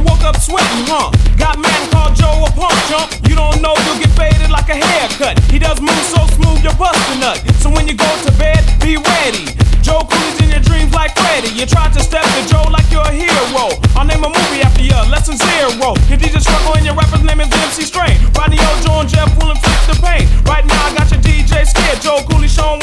woke up sweating, huh? Got mad and called Joe a punk chump. You don't know you'll get faded like a haircut. He does move so smooth, you'll bust a nut. So when you go to bed, be ready. Joe Cooley's in your dreams like Freddy. You tried to step to Joe like you're a hero. I'll name a movie after you, Lesson Zero. Your DJ Struggle and your rapper's name is MC Strain. Rodney Ojo and Jeff Will inflict the pain. Right now I got your DJ scared. Joe Cooley showing